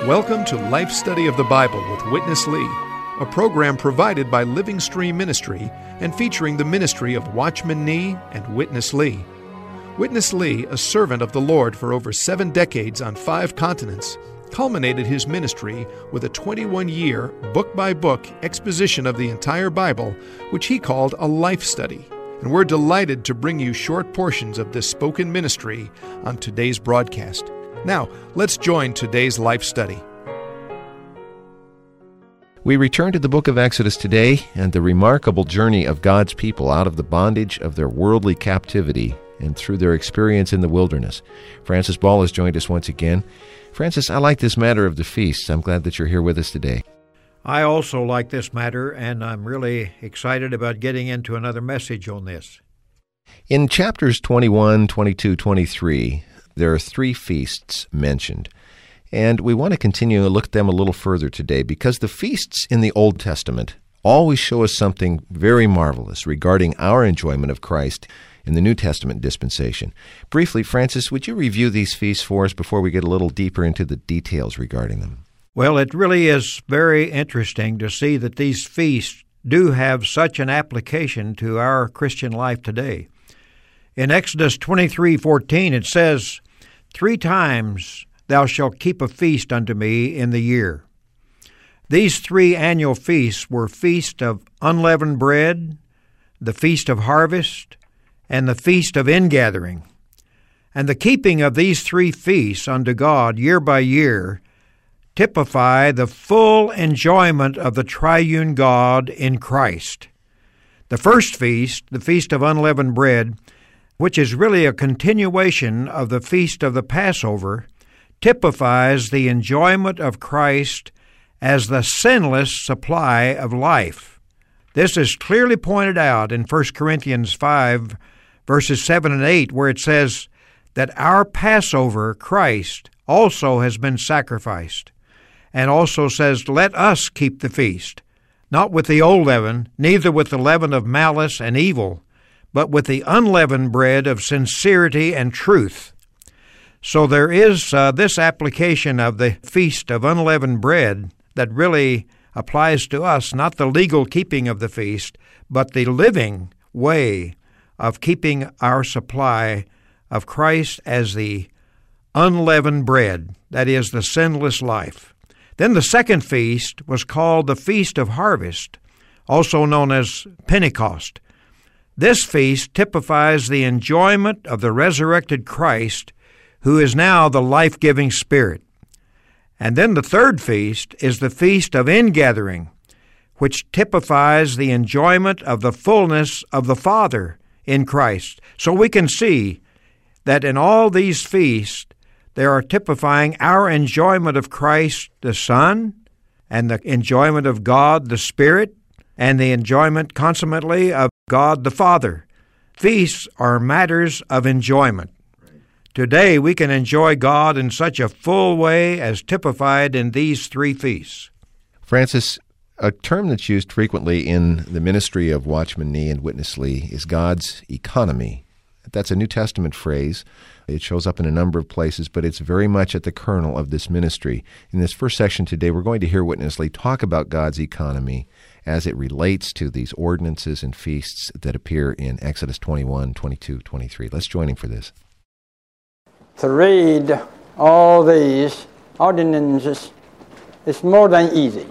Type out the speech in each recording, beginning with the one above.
Welcome to Life Study of the Bible with Witness Lee, a program provided by Living Stream Ministry and featuring the ministry of Watchman Nee and Witness Lee. Witness Lee, a servant of the Lord for over 7 decades on 5 continents, culminated his ministry with a 21-year, book-by-book exposition of the entire Bible, which he called a life study. And we're delighted to bring you short portions of this spoken ministry on today's broadcast. Now, let's join today's life study. We return to the book of Exodus today and the remarkable journey of God's people out of the bondage of their worldly captivity and through their experience in the wilderness. Francis Ball has joined us once again. Francis, I like this matter of the feasts. I'm glad that you're here with us today. I also like this matter, and I'm really excited about getting into another message on this. In chapters 21, 22, 23, there are 3 feasts mentioned. And we want to continue to look at them a little further today because the feasts in the Old Testament always show us something very marvelous regarding our enjoyment of Christ in the New Testament dispensation. Briefly, Francis, would you review these feasts for us before we get a little deeper into the details regarding them? Well, it really is very interesting to see that these feasts do have such an application to our Christian life today. In Exodus 23:14, it says, 3 times thou shalt keep a feast unto me in the year. These 3 annual feasts were Feast of Unleavened Bread, the Feast of Harvest, and the Feast of Ingathering. And the keeping of these 3 feasts unto God year by year typify the full enjoyment of the triune God in Christ. The first feast, the Feast of Unleavened Bread, which is really a continuation of the Feast of the Passover, typifies the enjoyment of Christ as the sinless supply of life. This is clearly pointed out in 1 Corinthians 5, verses 7 and 8, where it says that our Passover, Christ, also has been sacrificed, and also says, let us keep the feast, not with the old leaven, neither with the leaven of malice and evil, but with the unleavened bread of sincerity and truth. So there is this application of the Feast of Unleavened Bread that really applies to us, not the legal keeping of the feast, but the living way of keeping our supply of Christ as the unleavened bread, that is, the sinless life. Then the second feast was called the Feast of Harvest, also known as Pentecost. This feast typifies the enjoyment of the resurrected Christ, who is now the life-giving Spirit. And then the third feast is the Feast of Ingathering, which typifies the enjoyment of the fullness of the Father in Christ. So we can see that in all these feasts, they are typifying our enjoyment of Christ the Son, and the enjoyment of God the Spirit, and the enjoyment consummately of God the Father. Feasts are matters of enjoyment. Today we can enjoy God in such a full way as typified in these 3 feasts. Francis, a term that's used frequently in the ministry of Watchman Nee and Witness Lee is God's economy. That's a New Testament phrase. It shows up in a number of places, but it's very much at the kernel of this ministry. In this first section today, we're going to hear Witness Lee talk about God's economy as it relates to these ordinances and feasts that appear in Exodus 21, 22, 23. Let's join him for this. To read all these ordinances is more than easy.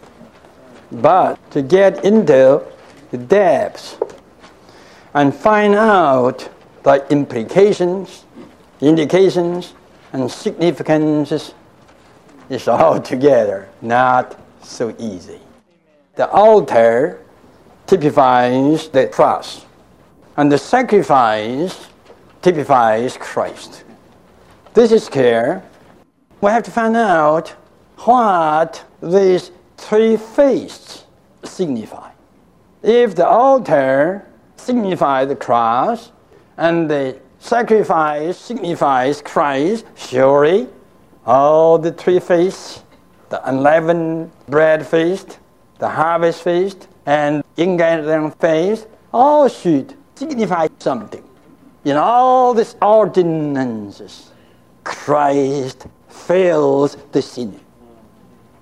But to get into the depths and find out the implications, indications, and significances is altogether not so easy. The altar typifies the cross, and the sacrifice typifies Christ. This is clear. We have to find out what these 3 feasts signify. If the altar signifies the cross, and the sacrifice signifies Christ, surely all the 3 feasts, the unleavened bread feast, the harvest feast, and ingathering feast, all should signify something. In all these ordinances, Christ fills the scene.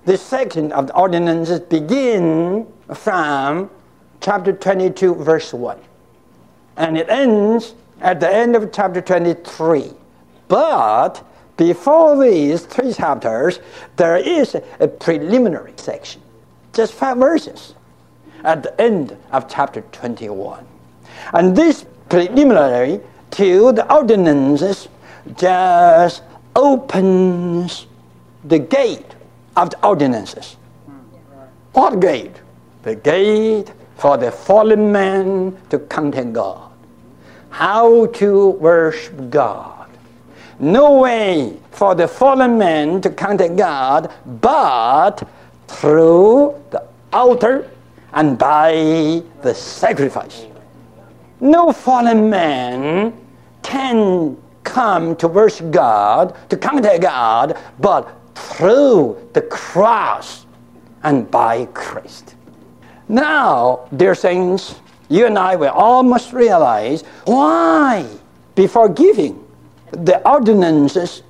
This section of the ordinances begin from chapter 22, verse 1. And it ends at the end of chapter 23. But before these 3 chapters, there is a preliminary section, just 5 verses, at the end of chapter 21. And this preliminary to the ordinances just opens the gate of the ordinances. What gate? The gate for the fallen man to contact God. How to worship God. No way for the fallen man to contact God but through the altar and by the sacrifice. No fallen man can come to worship God, to contact God, but through the cross and by Christ. Now, dear saints, you and I will all must realize why, before giving the ordinances,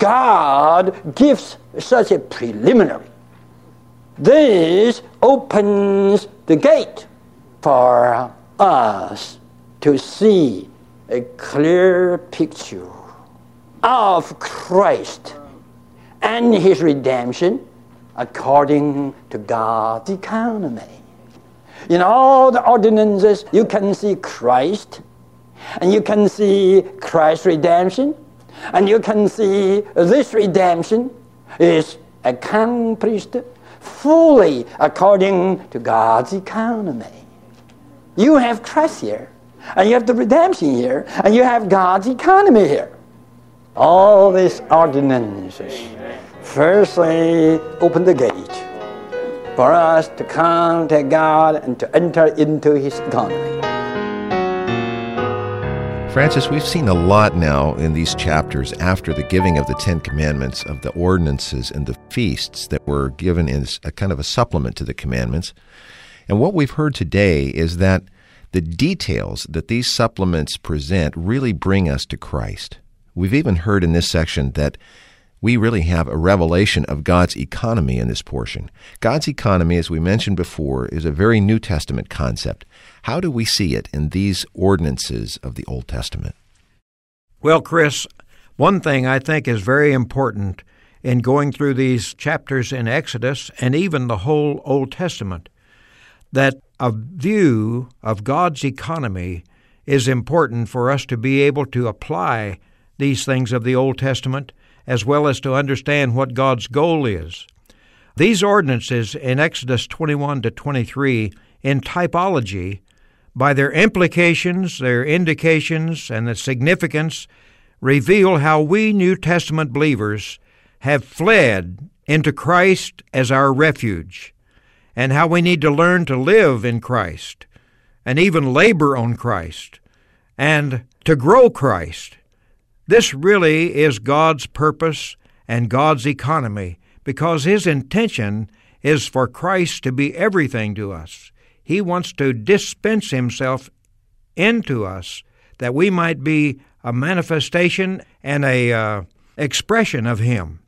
God gives such a preliminary. This opens the gate for us to see a clear picture of Christ and His redemption according to God's economy. In all the ordinances, you can see Christ, and you can see Christ's redemption, and you can see this redemption is accomplished fully according to God's economy. You have Christ here, and you have the redemption here, and you have God's economy here. All these ordinances firstly open the gate for us to contact God and to enter into His economy. Francis, we've seen a lot now in these chapters after the giving of the 10 Commandments of the ordinances and the feasts that were given as a kind of a supplement to the commandments. And what we've heard today is that the details that these supplements present really bring us to Christ. We've even heard in this section that we really have a revelation of God's economy in this portion. God's economy, as we mentioned before, is a very New Testament concept. How do we see it in these ordinances of the Old Testament? Well, Chris, one thing I think is very important in going through these chapters in Exodus and even the whole Old Testament, that a view of God's economy is important for us to be able to apply these things of the Old Testament as well as to understand what God's goal is. These ordinances in Exodus 21 to 23 in typology, by their implications, their indications, and the significance, reveal how we New Testament believers have fled into Christ as our refuge, and how we need to learn to live in Christ, and even labor on Christ, and to grow Christ. This really is God's purpose and God's economy, because His intention is for Christ to be everything to us. He wants to dispense Himself into us that we might be a manifestation and a expression of Him.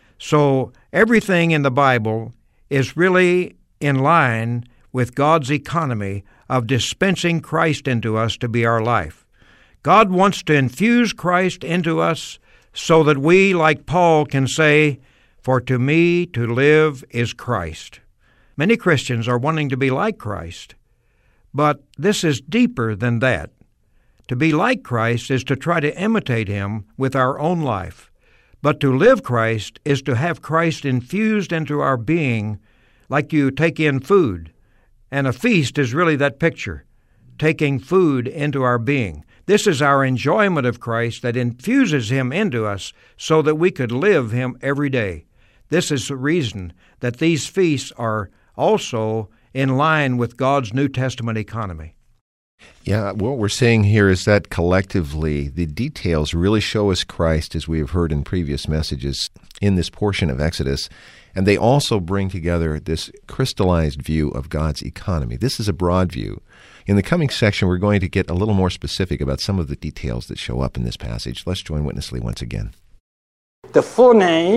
So everything in the Bible is really in line with God's economy of dispensing Christ into us to be our life. God wants to infuse Christ into us so that we, like Paul, can say, "For to me to live is Christ." Many Christians are wanting to be like Christ, but this is deeper than that. To be like Christ is to try to imitate Him with our own life, but to live Christ is to have Christ infused into our being like you take in food, and a feast is really that picture, taking food into our being. This is our enjoyment of Christ that infuses Him into us so that we could live Him every day. This is the reason that these feasts are also in line with God's New Testament economy. Yeah, what we're saying here is that collectively the details really show us Christ, as we have heard in previous messages in this portion of Exodus, and they also bring together this crystallized view of God's economy. This is a broad view. In the coming section, we're going to get a little more specific about some of the details that show up in this passage. Let's join Witness Lee once again. The fullness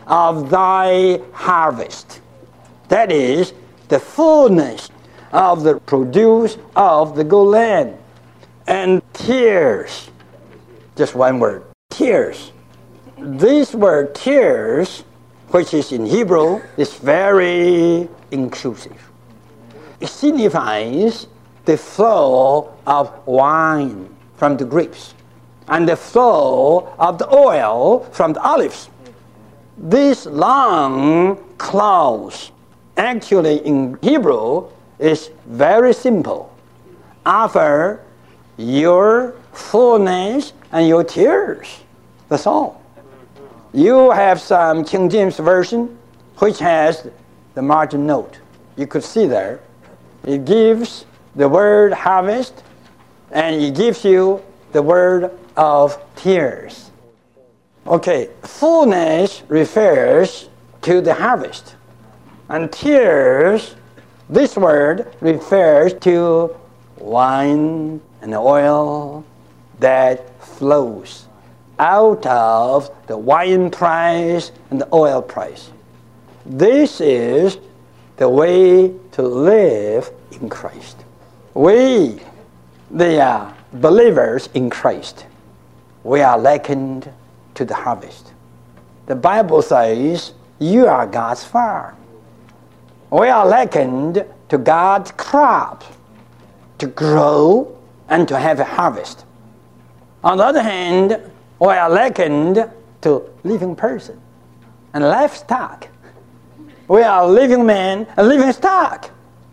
of thy harvest. That is, the fullness of the produce of the good land. And tears, just one word, tears. This word tears, which is in Hebrew, is very inclusive. It signifies the flow of wine from the grapes and the flow of the oil from the olives. This long clause, actually in Hebrew, is very simple. After your fullness and your tears. That's all. You have some King James Version which has the margin note. You could see there. It gives the word harvest and it gives you the word of tears. Okay, fullness refers to the harvest. And tears, this word refers to wine and oil that flows out of the wine price and the oil price. This is the way to live in Christ. We, the believers in Christ, we are likened to the harvest. The Bible says, you are God's farm. We are likened to God's crop, to grow and to have a harvest. On the other hand, we are likened to living person and livestock. We are living man and living stock.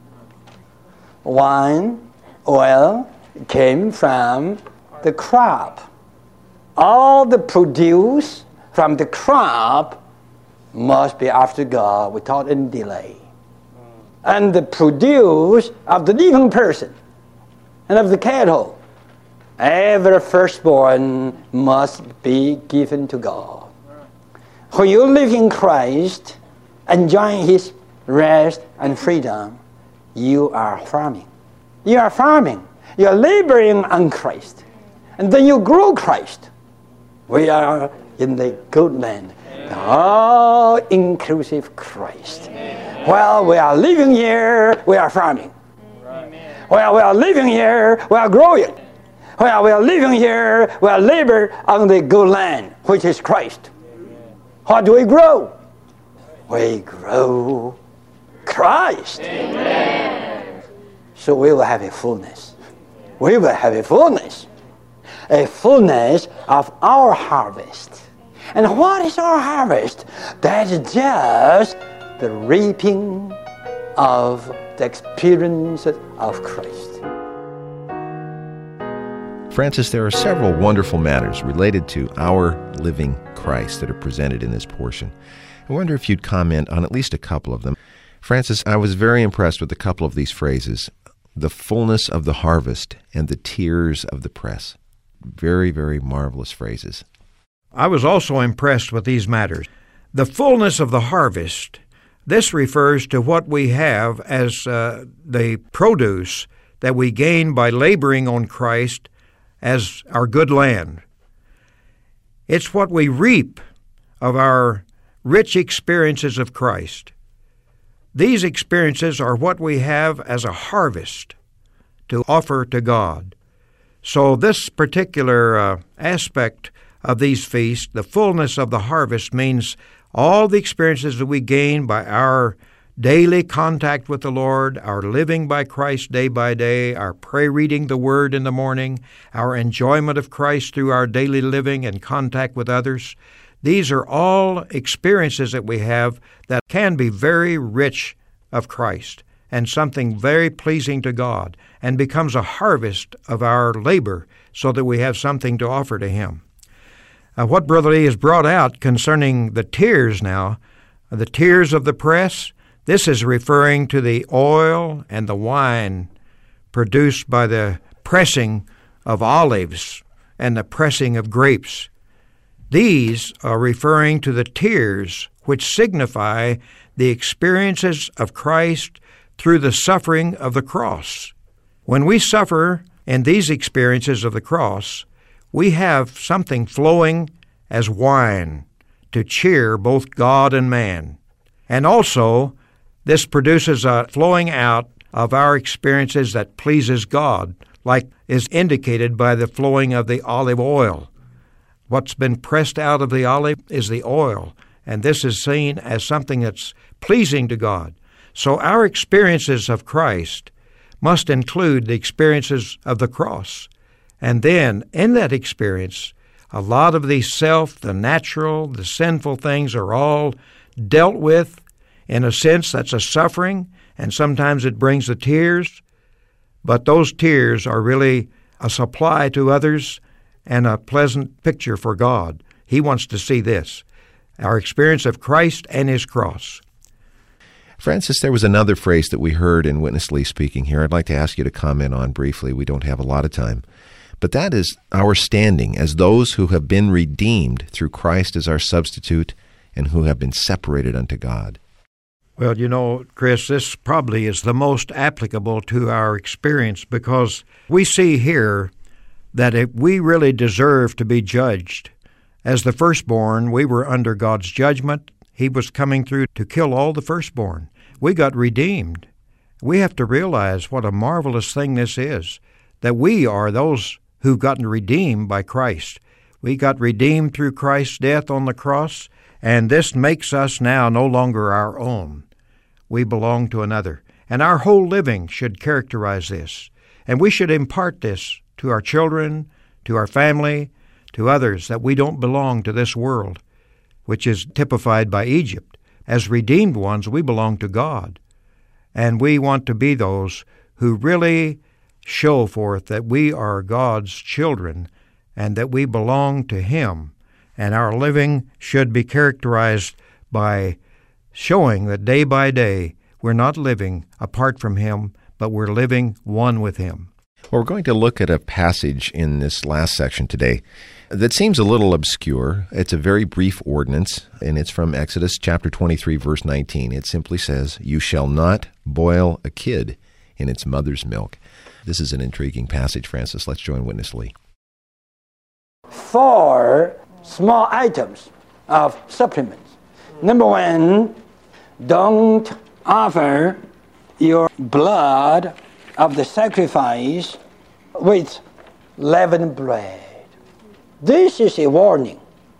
Wine, oil came from the crop. All the produce from the crop must be after God without any delay. And the produce of the living person and of the cattle, every firstborn must be given to God. When you live in Christ, enjoying His rest and freedom, you are farming. You are farming. You are laboring on Christ. And then you grow Christ. We are in the good land. All-inclusive Christ. While we are living here, we are farming. While we are living here, we are growing. While we are living here, we are labor on the good land, which is Christ. How do we grow? We grow Christ. Amen. So we will have a fullness. We will have a fullness of our harvest. And what is our harvest? That is just the reaping of the experience of Christ. Francis, there are several wonderful matters related to our living Christ that are presented in this portion. I wonder if you'd comment on at least a couple of them. Francis, I was very impressed with a couple of these phrases. The fullness of the harvest and the tears of the press. Very, very marvelous phrases. I was also impressed with these matters. The fullness of the harvest, this refers to what we have as the produce that we gain by laboring on Christ as our good land. It's what we reap of our rich experiences of Christ. These experiences are what we have as a harvest to offer to God. So this particular aspect of these feasts, the fullness of the harvest, means all the experiences that we gain by our daily contact with the Lord, our living by Christ day by day, our reading the Word in the morning, our enjoyment of Christ through our daily living and contact with others. These are all experiences that we have that can be very rich of Christ and something very pleasing to God, and becomes a harvest of our labor so that we have something to offer to Him. What Brother Lee has brought out concerning the tears now, the tears of the press, this is referring to the oil and the wine produced by the pressing of olives and the pressing of grapes. These are referring to the tears which signify the experiences of Christ through the suffering of the cross. When we suffer in these experiences of the cross, we have something flowing as wine to cheer both God and man. And also, this produces a flowing out of our experiences that pleases God, like is indicated by the flowing of the olive oil. What's been pressed out of the olive is the oil, and this is seen as something that's pleasing to God. So our experiences of Christ must include the experiences of the cross. And then, in that experience, a lot of the the natural, the sinful things are all dealt with. In a sense, that's a suffering, and sometimes it brings the tears. But those tears are really a supply to others and a pleasant picture for God. He wants to see this, our experience of Christ and His cross. Francis, there was another phrase that we heard in Witness Lee speaking here I'd like to ask you to comment on briefly. We don't have a lot of time. But that is our standing as those who have been redeemed through Christ as our substitute and who have been separated unto God. Well, you know, Chris, this probably is the most applicable to our experience because we see here that if we really deserve to be judged. As the firstborn, we were under God's judgment. He was coming through to kill all the firstborn. We got redeemed. We have to realize what a marvelous thing this is, that we are those who've gotten redeemed by Christ. We got redeemed through Christ's death on the cross, and this makes us now no longer our own. We belong to another, and our whole living should characterize this, and we should impart this to our children, to our family, to others, that we don't belong to this world, which is typified by Egypt. As redeemed ones, we belong to God, and we want to be those who really show forth that we are God's children and that we belong to Him, and our living should be characterized by showing that day by day we're not living apart from Him, but we're living one with Him. Well, we're going to look at a passage in this last section today that seems a little obscure. It's a very brief ordinance, and it's from Exodus chapter 23, verse 19. It simply says, "You shall not boil a kid in its mother's milk." This is an intriguing passage, Francis. Let's join Witness Lee. 4 small items of supplements. Number 1, don't offer your blood of the sacrifice with leavened bread. This is a warning.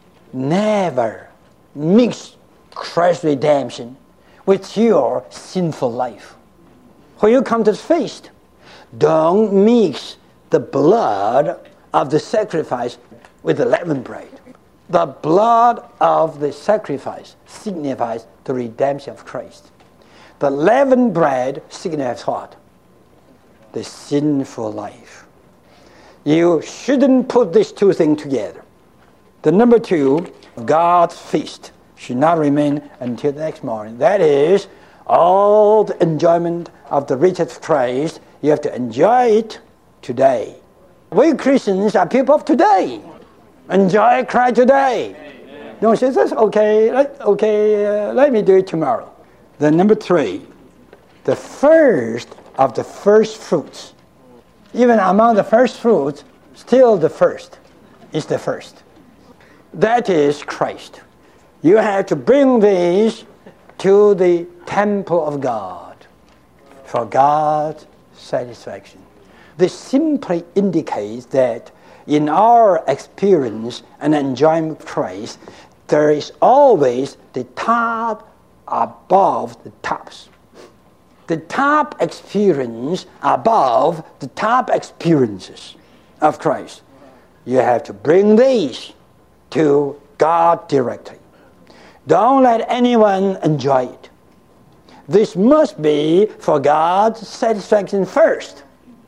Never mix Christ's redemption with your sinful life. When you come to the feast, don't mix the blood of the sacrifice with the leavened bread. The blood of the sacrifice signifies the redemption of Christ. The leavened bread signifies what? The sinful life. You shouldn't put these two things together. The number 2, God's feast should not remain until the next morning. That is, all the enjoyment of the riches of Christ, you have to enjoy it today. We Christians are people of today. Enjoy Christ today. Amen. Don't say, that's okay, let me do it tomorrow. Then number 3, the first of the first fruits. Even among the first fruits, still the first is the first. That is Christ. You have to bring these to the temple of God for God's satisfaction. This simply indicates that in our experience and enjoyment of Christ, there is always the top above the tops. The top experience above the top experiences of Christ. You have to bring these to God directly. Don't let anyone enjoy it. This must be for God's satisfaction first.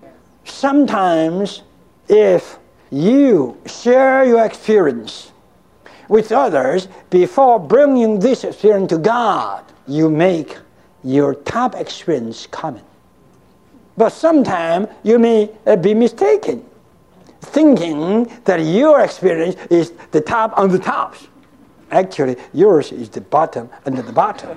Sometimes, if you share your experience with others before bringing this experience to God, you make your top experience common. But sometimes you may be mistaken, thinking that your experience is the top on the tops. Actually, yours is the bottom under the bottom.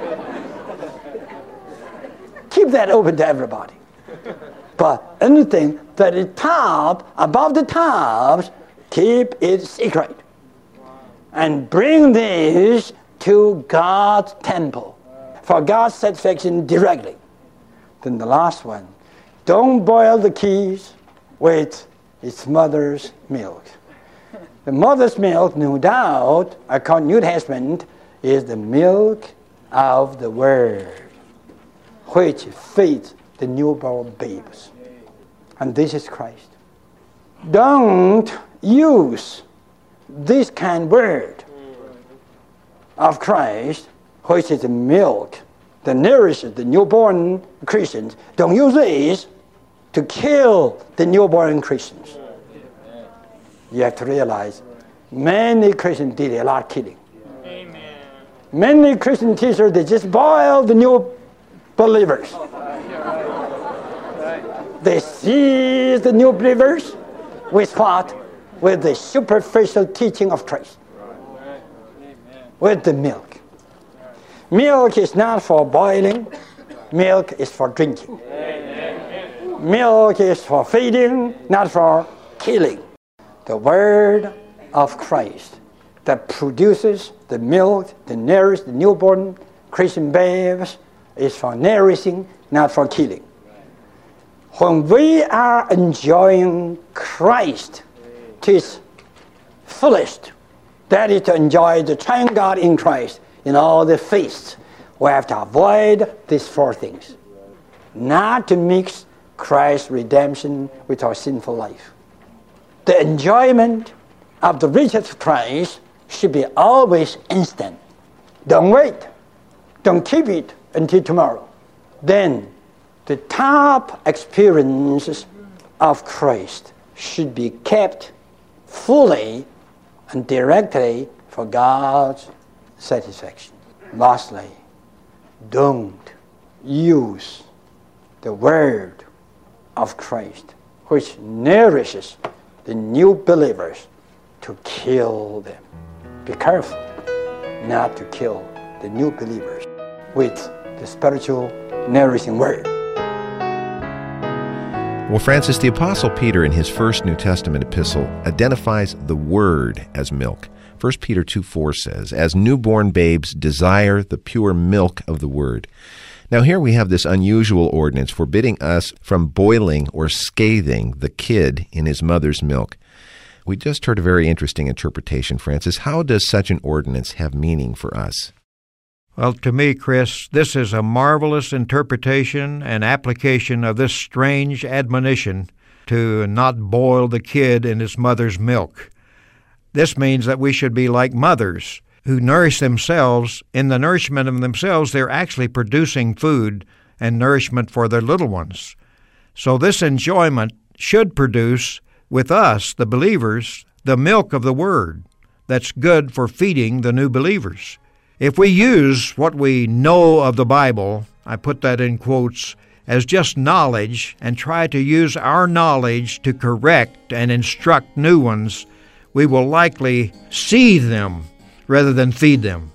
Keep that open to everybody. But anything that is top above the tops, keep it secret. and bring these to God's temple for God's satisfaction directly. Then the last one, don't boil the kids with its mother's milk. The mother's milk, no doubt, according to New Testament, is the milk of the Word, which feeds the newborn babes. And this is Christ. Don't use this kind word of Christ, which is the milk that nourishes the newborn Christians. Don't use this to kill the newborn Christians. You have to realize many Christians did a lot of killing. Amen. Many Christian teachers, they just boil the new believers. They seize the new believers with what? With the superficial teaching of Christ. With the milk. Milk is not for boiling. Milk is for drinking. Milk is for feeding, not for killing. The Word of Christ that produces the milk, that nourishes the newborn Christian babes, is for nourishing, not for killing. When we are enjoying Christ to his fullest, that is to enjoy the triune God in Christ in all the feasts, we have to avoid these four things. Not to mix Christ's redemption with our sinful life. The enjoyment of the riches of Christ should be always instant. Don't wait. Don't keep it until tomorrow. Then the top experiences of Christ should be kept fully and directly for God's satisfaction. Lastly, don't use the Word of Christ, which nourishes the new believers, to kill them. Be careful not to kill the new believers with the spiritual nourishing Word. Well, Francis, the Apostle Peter in his first New Testament epistle identifies the Word as milk. 1 Peter 2:4 says, "As newborn babes desire the pure milk of the Word." Now here we have this unusual ordinance forbidding us from boiling or scathing the kid in his mother's milk. We just heard a very interesting interpretation, Francis. How does such an ordinance have meaning for us? Well, to me, Chris, this is a marvelous interpretation and application of this strange admonition to not boil the kid in his mother's milk. This means that we should be like mothers who nourish themselves. In the nourishment of themselves, they're actually producing food and nourishment for their little ones. So this enjoyment should produce with us, the believers, the milk of the Word that's good for feeding the new believers. If we use what we know of the Bible, I put that in quotes, as just knowledge and try to use our knowledge to correct and instruct new ones, we will likely seethe them rather than feed them.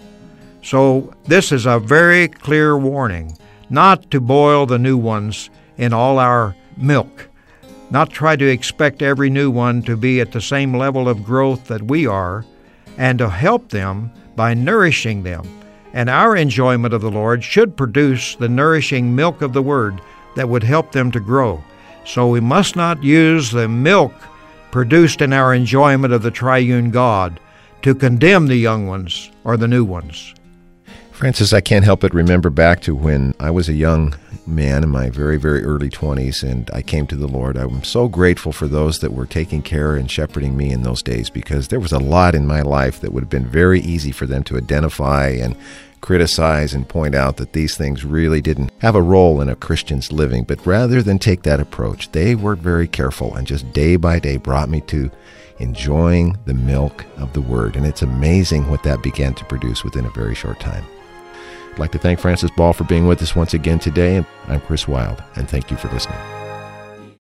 So this is a very clear warning, not to boil the new ones in all our milk, not try to expect every new one to be at the same level of growth that we are, and to help them by nourishing them. And our enjoyment of the Lord should produce the nourishing milk of the Word that would help them to grow. So we must not use the milk produced in our enjoyment of the triune God to condemn the young ones or the new ones. Francis, I can't help but remember back to when I was a young man in my very, very early 20s and I came to the Lord. I'm so grateful for those that were taking care and shepherding me in those days, because there was a lot in my life that would have been very easy for them to identify and criticize and point out that these things really didn't have a role in a Christian's living. But rather than take that approach, they were very careful and just day by day brought me to enjoying the milk of the Word. And it's amazing what that began to produce within a very short time. I'd like to thank Francis Ball for being with us once again today. I'm Chris Wilde, and thank you for listening.